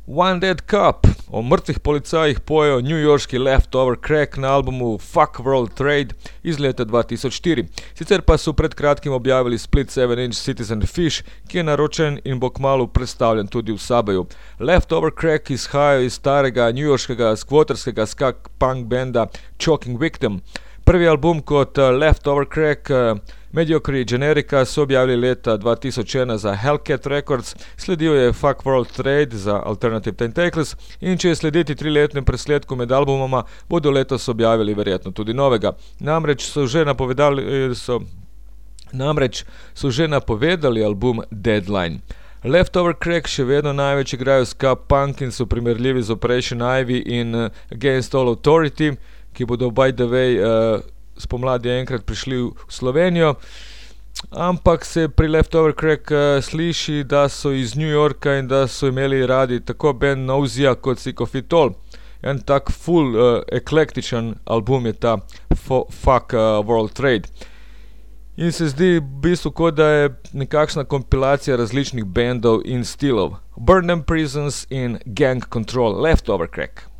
One Dead Cop, o mrtvih policajih pojejo newyorški Leftover Crack na albumu Fuck World Trade iz leta 2004. Sicer pa so pred kratkim objavili split 7-inch Citizen Fish, ki je naročen in bo kmalu predstavljen tudi v Sabeju. Leftover Crack izhajajo iz starega newyorškega skvoterskega ska punk benda Choking Victim. Prvi album kot Leftover Crack, Mediocre Generica so objavili leta 2001 za Hellcat Records, sledil je Fuck World Trade za Alternative Tentacles in če je slediti 3-letnem presledku med albumoma, bodo letos objavili verjetno tudi novega. Namreč so že napovedali album Deadline. Leftover Crack še vedno največ igrajo ska punk in so primerljivi z Operation Ivy in Against All Authority, ki bodo by the way spomladi enkrat prišli v Slovenijo, ampak se pri Leftover Crack sliši, da so iz New Yorka in da so imeli radi tako band Nausea kot Sick of It All. En tak full eklektičen album je ta Fuck World Trade. In se zdi v bistvu, kot da je nekakšna kompilacija različnih bandov in stilov. Burn Them Prisons in Gang Control, Leftover Crack.